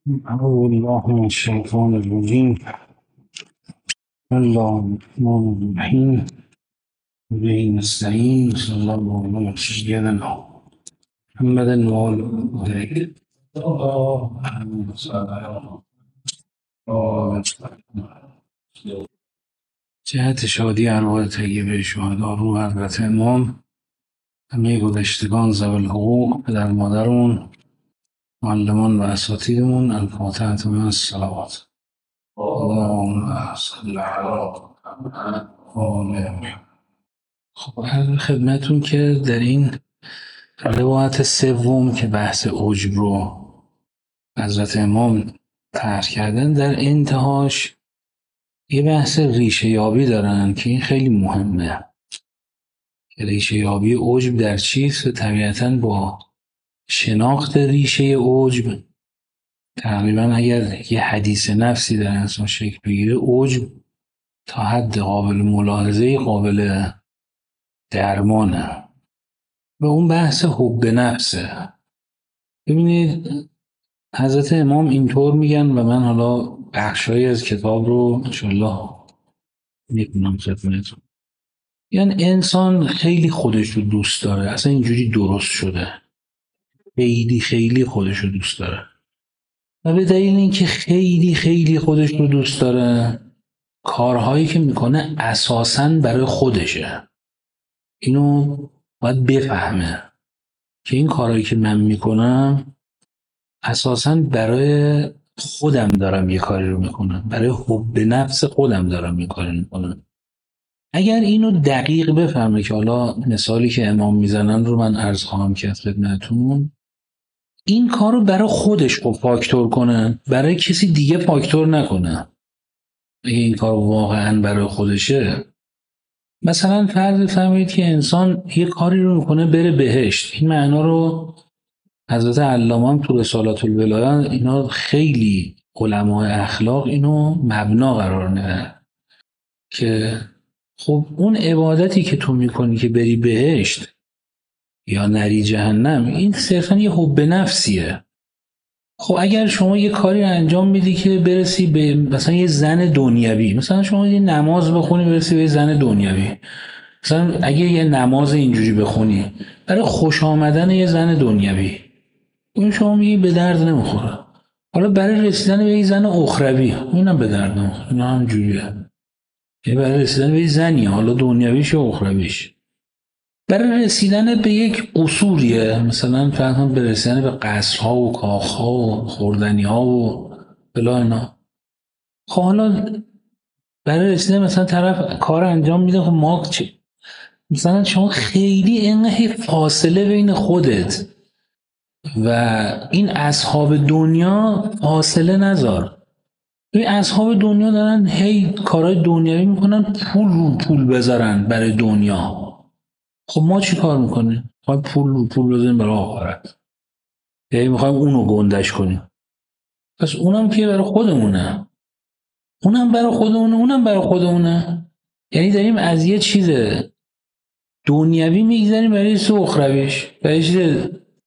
أعوذ بالله من الشيطان الرجيم. بسم الله الرحمن الرحيم. به نستعين صلى الله على سيدنا محمد وعلى آله جهت شادی ارواح طیبه شهدا روح حضرت امام، همه گذشتگان ذوی الحقوق، پدر مادرمون، معلمان و اساتیدمون، الفاتحة من الصلوات. اللهم صل علی محمد و آل محمد. خب عرض خدمتون که در این روایت سوم که بحث عجب رو حضرت امام طرح کردن، در انتهاش یه بحث ریشه یابی دارن که این خیلی مهمه. ریشه یابی عجب در چیست و طبیعتاً با شناخت ریشه عجب تقریبا اگر یه حدیث نفسی در انسان شکل بگیره، عجب تا حد قابل ملاحظه قابل درمانه و اون بحث حب نفسه. ببینید حضرت امام اینطور میگن و من حالا بخشایی از کتاب رو انشالله میکنم خدمتتون. یعنی انسان خیلی خودش رو دوست داره، اصلا اینجوری درست شده، خیلی خودش رو دوست داره و به دلیل اینکه خیلی خودش رو دوست داره، کارهایی که میکنه اساساً برای خودشه. اینو باید بفهمه که این کارهایی که من میکنم اساساً برای خودم دارم یه کاری رو میکنم، برای حب نفس خودم دارم یه کاری میکنم. اگر اینو دقیق بفهمه، که حالا مثالی که امام میزنن رو من عرض خواهم کرد خدمتتون، این کار رو برای خودش فاکتور کنه، برای کسی دیگه فاکتور نکنه. اگه این کار واقعا برای خودشه، مثلا فرض فرمایید که انسان یه کاری رو میکنه بره بهشت. این معنا رو حضرت علامه هم تو رسالات الولایه اینا خیلی علمای اخلاق اینو مبنا قرار میدن که خب اون عبادتی که تو میکنی که بری بهشت یا نری جهنم، این صرفا یه حب نفسیه. خب اگر شما یه کاری رو انجام میدی که برسی به مثلا یه زن دنیوی، مثلا شما یه نماز بخونی برسی به یه زن دنیوی، مثلا اگه یه نماز اینجوری بخونی برای خوش آمدن یه زن دنیوی، اون شما میگی به درد نمیخوره. حالا برای رسیدن به یه زن اخروی، اینم به درد نمیخوره. اینا هم جوریه، یه برای رسیدن به یه زنی، حالا دنیویش یا اخرویش، برای رسیدن به یک اصولیه، مثلا فرضاً به رسیدن به قصرها و کاخها و خوردنیها و بلا اینا. خب حالا برای رسیدن مثلا طرف کار انجام میده، خب ما چه؟ مثلا شما خیلی اینقدر فاصله بین خودت و این اصحاب دنیا فاصله نذار. این اصحاب دنیا دارن هی کارهای دنیوی میکنن، پول رو پول بذارن برای دنیا. خب ما چی کار میکنیم؟ میخوایم پول رو پول بذاریم برای آخرت، یعنی میخوایم اونو گندش کنیم. پس اونم که برای خودمونه، اونم برای خودمونه، اونم برای خودمونه. یعنی داریم از یه چیز دنیوی میگذاریم برای یه چیز اخرویش، برای یه چیز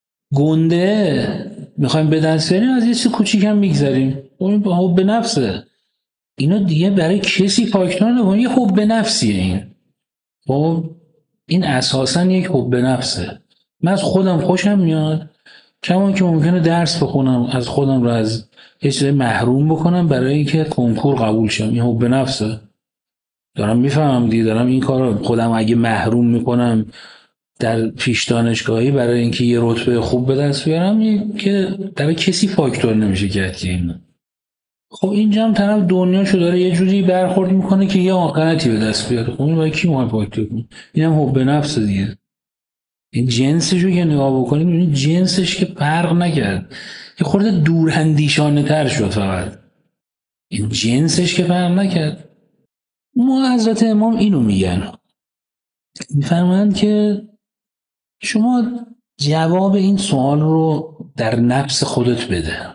گنده میخوایم به دست بیاریم، از یه چیز کوچیک هم میگذاریم. اون حب نفسه. اینا دیگه برای کسی فاکتور نکنه، یه حب نفسیه این. خب این اساسا یک حب نفسه. من از خودم خوشم میاد، کما که ممکنه درس بخونم از خودم رو از یه چیزی محروم بکنم برای اینکه کنکور قبول شم. این حب نفسه. دارم میفهمم دیگه، دارم این کارو خودم اگه محروم میکنم در پیش دانشگاهی برای اینکه یه رتبه خوب به دست بیارم، که برای کسی فاکتور نمیشه کرد که این. خب اینجا هم طرف دنیاشو داره یه جوری برخورد میکنه که یه آخرتی به دست بیاره. خب این برای کی مهم فاکتور کنه؟ اینم حب نفس دیگه. این جنسشو که نگاه بکنید ببینید جنسش که فرق نکرد، یه خورده دوراندیشانه تر شد فقط. این جنسش که فرق نکرد. ما حضرت امام اینو میگن، میفرمایند که شما جواب این سوال رو در نفس خودت بده.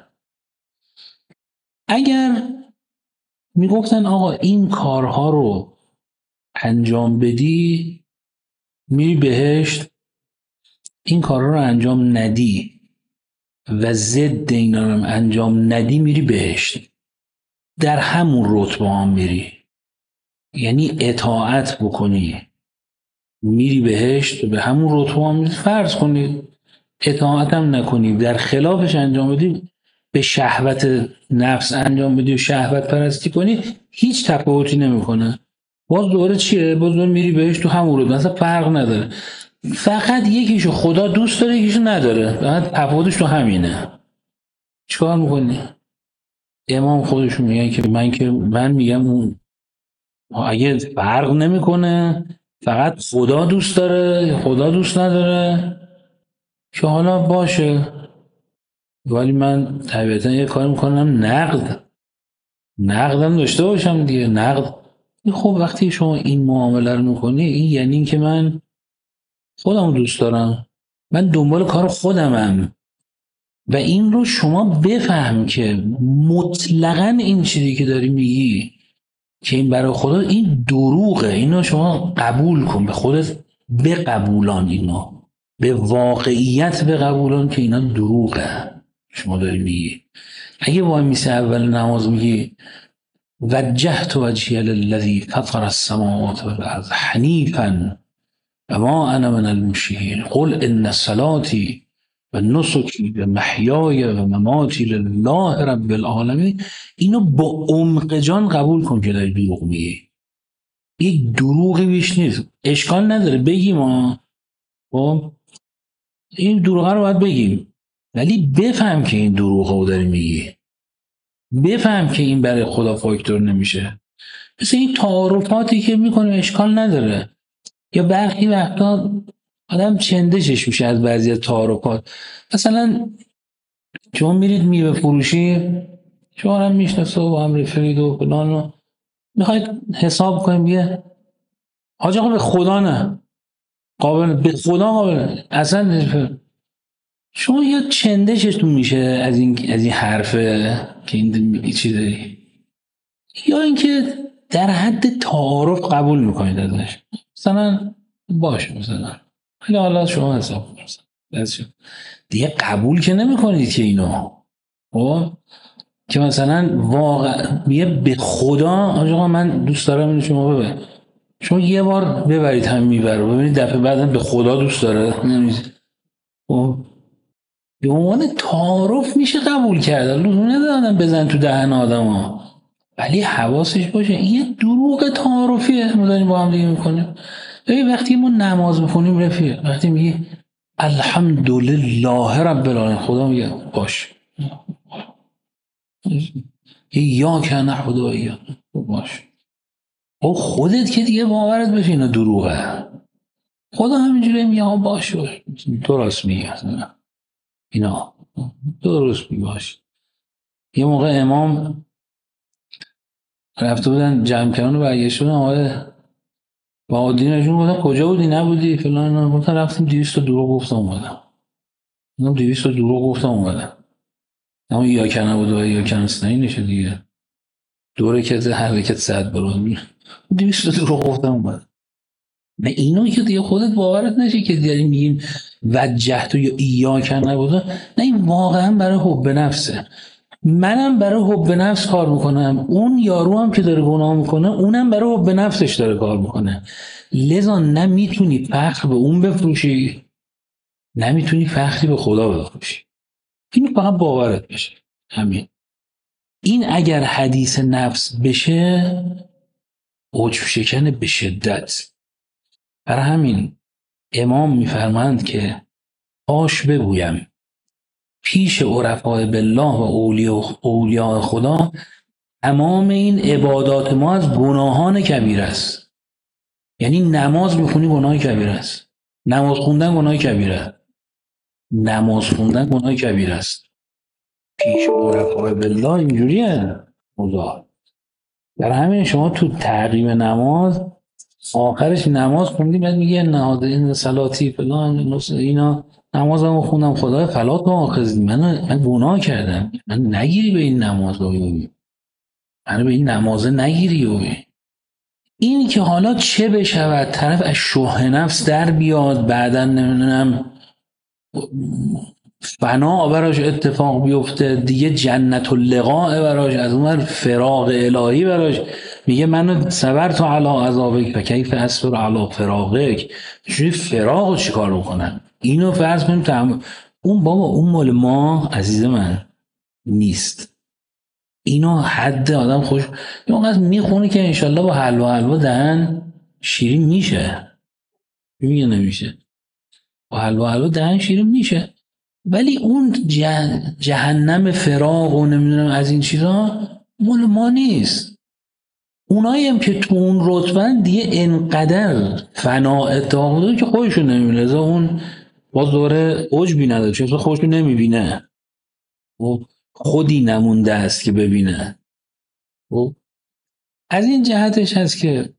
اگر میگفتن آقا این کارها رو انجام بدی میری بهشت، این کارها رو انجام ندی و ضد اینا رو انجام ندی میری بهشت، در همون رتبه هم میری. یعنی اطاعت بکنی میری بهشت، به همون رتبه هم میری. فرض کنی اطاعت هم نکنی، در خلافش انجام بدی، به شهوت نفس انجام بدی و شهوت پرستی کنی، هیچ تفاوتی نمیکنه. باز دوره چیه؟ باز دوره میری بهشت تو همون رتبه، مثلا فرق نداره. فقط یکیشو خدا دوست داره، یکیشو نداره، فقط تفاوتش تو همینه. چیکار میکنی؟ امام خودشون میگن که من میگم اون اگه فرق نمیکنه، فقط خدا دوست داره خدا دوست نداره، که حالا باشه، ولی من طبیعتا یه کار میکنم نقدم داشته باشم دیگه. نقد خب وقتی شما این معامله رو میکنی، این یعنی این که من خودم دوست دارم، من دنبال کار خودمم. و این رو شما بفهم که مطلقاً این چیزی که داری میگی که این برای خدا، این دروغه. اینو شما قبول کن، به خودت بقبولان، اینو به واقعیت بقبولان که اینا دروغه شما داری میگی. اگه وای میسه اول نماز میگی وجهت وجهی للذی فطر السماوات والارض حنیفا و ما انا من المشرکین قل ان صلاتي و نسکی و محیای و مماتی لله رب العالمین، اینو با عمق جان قبول کن که داری دروغ میگی. یک دروغی بیش نیست. اشکال نداره بگیم خب این دروغه رو باید بگیم، ولی بفهم که این دروغه رو داری میگی، بفهم که این برای خدا فاکتور نمیشه. مثل این تعارفاتی که میکنه اشکال نداره، یا برخی وقتا آدم چندشش میشه از بعضی از تعارفات. مثلا شما میرید میوه فروشی، شما هم میشناسه و هم رفرید و فلان و میخواید حساب کنیم، یه حاج آقا به خدا نه قابل، به خدا قابل اصلا. شما یا چندشتون میشه از این حرفه که این چیزی، یا اینکه در حد تعارف قبول میکنید ازش. مثلا باشه، مثلا حالا شما حساب کنید دیگه قبول که نمیکنید که اینو، خب که مثلا واقعا میگه به خدا آقا من دوست دارم اینو شما ببر، شما یه بار ببرید هم میبره، ببینید دفعه بعدم به خدا دوست داره نمیشه. خب به عنوان تعارف میشه قبول کرد، لزوم ندارم بزن تو دهن آدم ها، ولی حواسش باشه این یه دروغ تعارفیه ما داریم با هم دیگه میکنیم. ببین وقتی ما نماز میخونیم رفیق، وقتی میگی الحمدلله رب العالمین، خدا میگه باش، یا که نعبد و ایاک، باش. او خودت که دیگه باورت بشه اینا دروغه، خدا همینجوری میگه ها باش درست میگه اینا درست میگه باش. یه موقع امام رفته بودن جمع کردن و برگشته بودن، آقای بهادینشون گفتن کجا بودی نبودی فلان، گفتن رفتیم 200 تا دروغ گفتم اومدم. منم 200 تا دروغ گفتم اومدم. اما یا کنه بود و یا کنه نستعین نشه دیگه، دوره که حرکت صد برون 200 تا دروغ گفتم اومدم. نه اینو که دیگه خودت باورت نشه که دیگه میگیم وجهت یا ایاک نبوده، نه این واقعا برای حب نفسه. منم برای حب نفس کار میکنم، اون یارو هم که داره گناه میکنه اونم برای حب نفسش داره کار میکنه. لذا نمیتونی فخر به اون بفروشی، نمیتونی فخری به خدا بفروشی. این فقط باورت بشه. همین. این اگر حدیث نفس بشه عجب شکنه به شدت. برای همین امام میفرمایند که آش بگویم پیش عرفای بالله و اولیاء خدا تمام این عبادات ما از گناهان کبیر است. یعنی نماز میخونی گناه کبیر است، نماز خوندن گناه کبیر است، نماز خوندن گناه کبیر است. پیش عرفای بالله اینجوریه موضوع. در همین شما تو تعقیم نماز آخرش نماز خوندی بعد میگه نهاد این صلاتی فلان اینا، نمازمو خوندم خدای فلا تؤاخذنی، من گناه کردم، من نگیری به این نماز رو، من به این نماز نگیری. این که حالا چه بشود طرف از شح نفس در بیاد، بعدن نمیدونم فنا براش اتفاق بیفته دیگه، جنت اللقاء براش، از اون فراق الهی براش. میگه منو صبرت علی عذابک و کیف اصبر علی فراقک. چجوری فراق چیکار بکنم؟ اینو فرض کنیم اون بابا اون مال ما عزیز من نیست. اینو حد آدم خوش اونقدر میخونه که انشالله با حلوا دهن شیرین میشه. میگه نمیشه؟ با حلوا دهن شیرین میشه. ولی اون جهنم فراق و نمیدونم از این چیزا مال ما نیست. اونایی هم که تو اون رتبن دیگه انقدر فنا اتاق که خودشون نمیبینه. اون باز دوره عجبی نداره چون خودشون نمیبینه و خودی نمونده است که ببینه. و از این جهتش هست که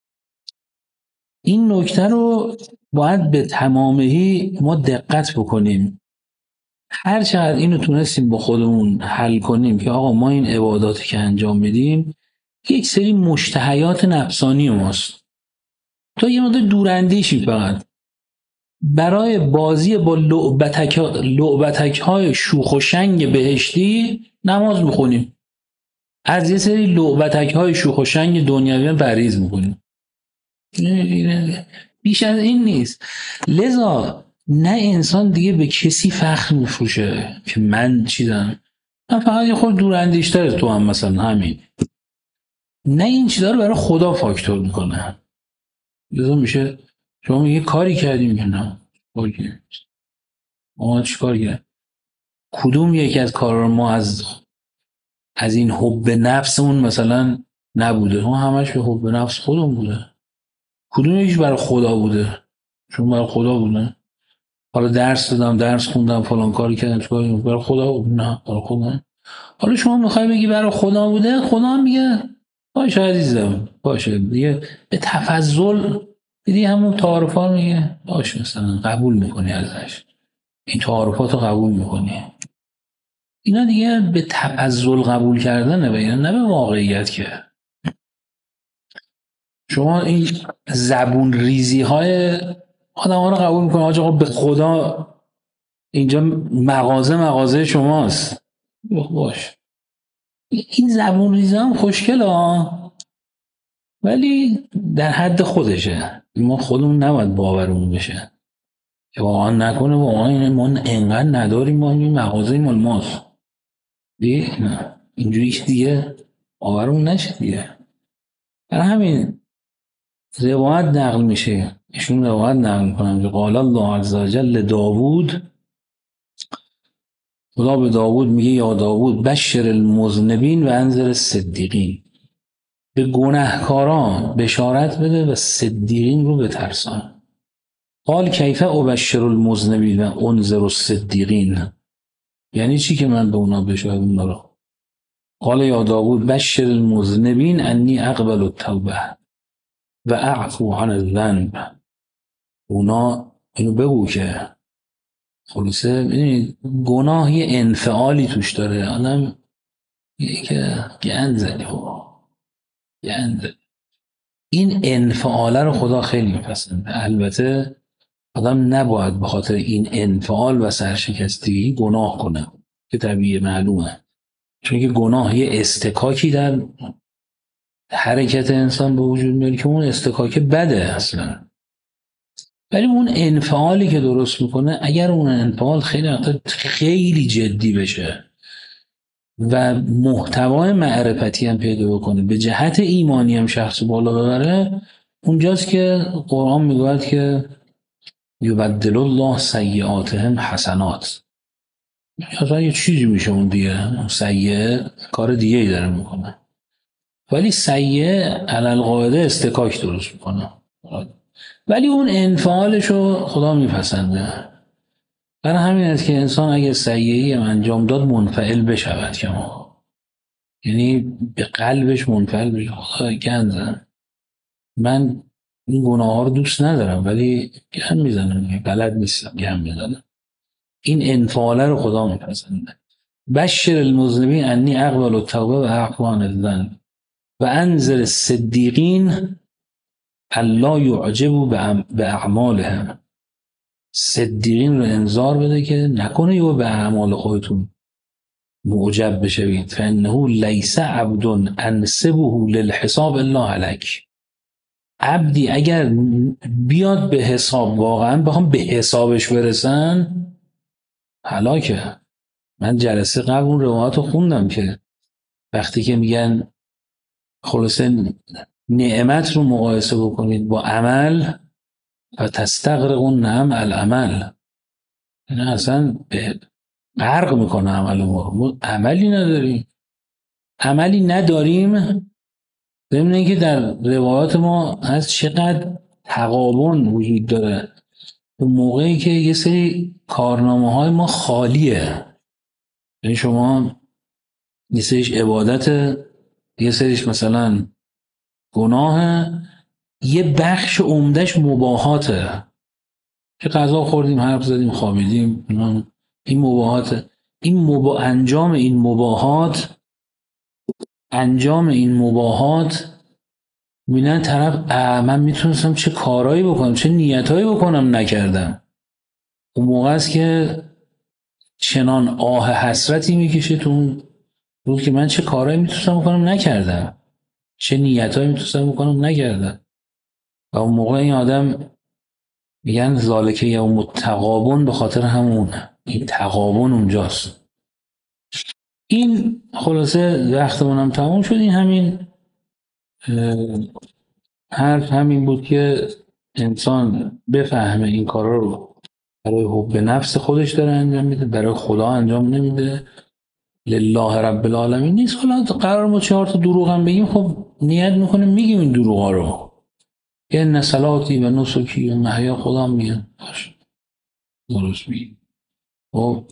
این نکته رو باید به تمامهی ما دقت بکنیم. هر چقدر اینو تونستیم با خودمون حل کنیم که آقا ما این عباداتی که انجام میدیم یک سری مشتهیات نفسانی ماست، تو یه مدت دوراندیشی فقط برای بازی با لعبتک های شوخ و شنگ بهشتی نماز میخونیم، از یه سری لعبتک های شوخ و شنگ دنیوی پرهیز میکنیم. بیش از این نیست. لذا نه انسان دیگه به کسی فخر میفروشه که من چیزم، من فقط یه خود دوراندیشتر تو هم مثلا همین. نه این چیزا رو برای خدا فاکتور میکنه. لذا میشه شما یه کاری کردیم که نه ما چی کار کردیم؟ کدوم یکی از کارا ما از این حب نفسمون مثلا نبوده؟ ما همش به حب نفس خودمون بوده. کدوم یکیش برای خدا بوده؟ چون برای خدا بوده. حالا درس دادم، درس خوندم، فلان کاری کردم، چیکار برای خدا بود؟ نه برای خدا. حالا شما میخوای بگی برای خدا بوده، خدا هم میگه باشه عزیزم باشه دیگه، به تفضل دیدی همون تعارفا میگه باشه مثلا قبول میکنی ازش، این تعارفات رو قبول میکنی. اینا دیگه به تفضل قبول کردنه و نه به واقعیت. که شما این زبون ریزی های آدم ها رو قبول میکنه آقا به خدا اینجا مغازه شماست باش. این زبون ریزی هم خوشگل ها، ولی در حد خودشه. ما خودمون نباید باورمون بشه که واقعا نکنه واقعا این ما انقدر نداریم، ما این مغازه مال ماست نه اینجوری دیگه باورمون نشه دیگه. برای همین روایت نقل میشه، ایشون روایت نقل میکنن که قال الله عز وجل داوود، خدا به داوود میگه یا داوود بشر المذنبین و انذر الصدیقین، به گناهکاران بشارت بده و صدیقین رو بترسان. قال کیف ابشر المذنبین و انذر الصدیقین، یعنی چی که من به اونا بشارت بدم؟ قال یا داوود بشر المذنبین انی اقبل التوبه و اعفو عن الذنب. اونا اینو بگو که خلاصه ببینید گناه یه انفعالی توش داره، آدم میگه که گند زدی این انفعاله رو خدا خیلی میپسنده. البته آدم نباید به خاطر این انفعال و سرشکستگی گناه کنه که طبیعی معلومه، چون که گناه یه استکاکی در حرکت انسان به وجود میاره که اون استکاک بده اصلا. ولی اون انفعالی که درست میکنه اگر اون انفعال خیلی جدی بشه و محتوای معرفتی هم پیدا بکنه، به جهت ایمانی هم شخص بالا ببره، اونجاست که قرآن میگوید که یبدل الله سیئاتهم حسنات. اصلا یه چیزی میشه اون دیگه، سیئه کار دیگه ای داره میکنه، ولی سیئه علالقاعده استکاک درست میکنه، ولی اون انفعالشو خدا میپسنده. برای همین است که انسان اگه سیئه‌ای هم انجام داد منفعل بشود، که ما یعنی به قلبش منفعل بشه. خدا گند من این گناه ها رو دوست ندارم ولی گند میزنم، بلد نیستم گند میزنم. این انفعاله رو خدا میپسنده. بشر المذنبین انی اقبل التوبه و اعفو عن الذنب و انذر الصدیقین الا یعجبوا باعمالهم. صدیقین رو انذار بده که نکنه یهو به اعمال خودتون معجب بشوید. فانه لیس عبد انسبه للحساب الا هلک. عبدی اگر بیاد به حساب، واقعا بخوام به حسابش برسن، هلاکه. من جلسه قبل اون روایات رو خوندم که وقتی که میگن خلاصه نعمت رو مقایسه بکنید با عمل و تستغرقون نعم العمل، این اصلا غرق میکنه عمل ما عملی نداریم. عملی نداریم ضمن اینکه در روایات ما از چقدر تقابن وجود داره. اون موقعی که یه سری کارنامه های ما خالیه، یعنی شما یه سریش عبادت، یه سریش مثلا گناه، یه بخش عمدهش مباهاته که غذا خوردیم، حرف زدیم، خوابیدیم، این مباهاته. انجام این مباهات میبینن طرف من میتونستم چه کارایی بکنم، چه نیتایی بکنم نکردم. اون موقع است که چنان آه حسرتی میکشه تو اون روز که من چه کارایی میتونستم بکنم نکردم، چه نیتایی میتونستم بکنم نکردم. و اون موقع این آدم میگن ذالکه یوم التغابن، به خاطر همون این تغابن اونجاست. این خلاصه وقتمون هم تموم شد. این همین حرف همین بود که انسان بفهمه این کارا رو برای حب نفس خودش داره انجام میده، برای خدا انجام نمیده، لله رب العالمین نیست. حالا قرار ما 4 تا دروغ هم بگیم، خب نیت میکنیم میگیم این دروغ ها رو، ان صلاتی و نسکی و محیا خدا میگن درست میگیم. خب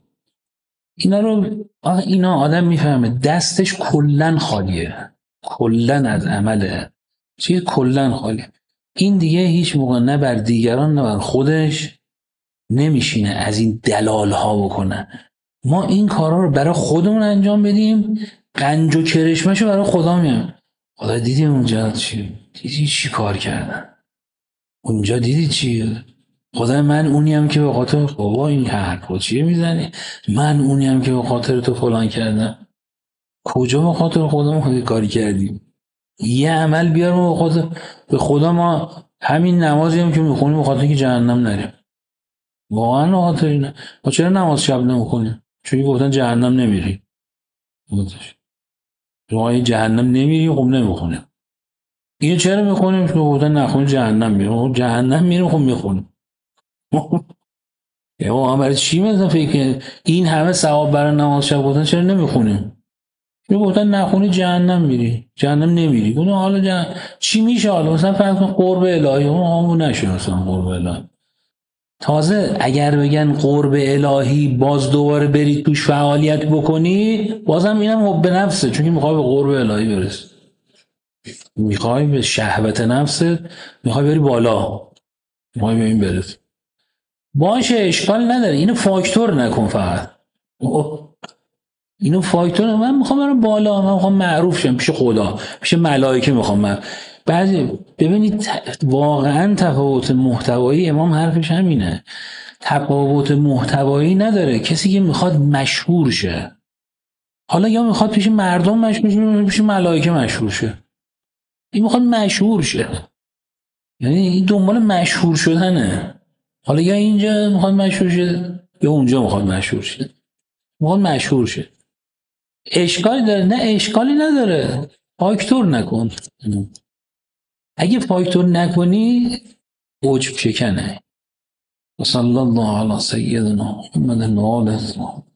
اینا آدم میفهمه دستش کلن خالیه، کلن از عمله، چیه کلن خالیه. این دیگه هیچ موقع نه بر دیگران نه بر خودش نمیشینه از این دلال ها بکنه. ما این کارا رو برای خودمون انجام بدیم، قنج و کرشمشو برای خدا میام. خدا دیدی اونجا دیدی چی کار کردن، اونجا دیدی چی، خدا من اونیم که به خاطر بابا این حرفا چیه میزنی، من اونیم که به خاطر تو فلان کردم. کجا به خاطر خدا ما کاری کردیم؟ یه عمل بیار ما به خدا ما همین نمازی هم که میخونیم به خاطر که جهنم نریم. واقعا به خاطر اینه. ما چرا نماز شب نمیخونیم؟ چون گفتن جهنم نمیری. شما جهنم نمیری، خب نمیخونیم. اینو چرا میخونیم؟ چون گفتن نخونی جهنم میریم. جهنم میریم، خب میخونیم. یا برای چی مثلا فکر این همه ثواب برای نماز شب گفتن چرا نمیخونیم؟ چون گفتن نخونی جهنم میری، جهنم نمیری. گفتن حالا چی میشه؟ حالا مثلا فرض کن قرب الهی، اون نشه مثلا قرب الهی. تازه اگر بگن قرب الهی باز دوباره برید توش فعالیت بکنی، بازم اینم حب نفسه، چون میخوای به قرب الهی برسی، میخوای به شهوت نفسه، میخوای بری بالا، میخوای به این برسی. باشه اشکال نداره، اینو فاکتور نکن فقط. اینو فاکتور، من میخوام برم بالا، من میخوام معروف شم پیش خدا، پیش ملائکه میخوام بعضی ببینید واقعا تفاوت محتوایی امام حرفش همینه. تفاوت محتوایی نداره. کسی که میخواد مشهور شه، حالا یا میخواد پیش مردم مشهور شه، پیش ملائکه مشهور شه، این میخواد مشهور شه، یعنی این دنبال مشهور شدنه. حالا یا اینجا میخواد مشهور شه یا اونجا میخواد مشهور شه، میخواد مشهور شه. اشکالی داره؟ نه اشکالی نداره. فاکتور نکن. اگه فاکتور نکنی عجب شکنه. و صلی الله علی سیدنا محمد و آله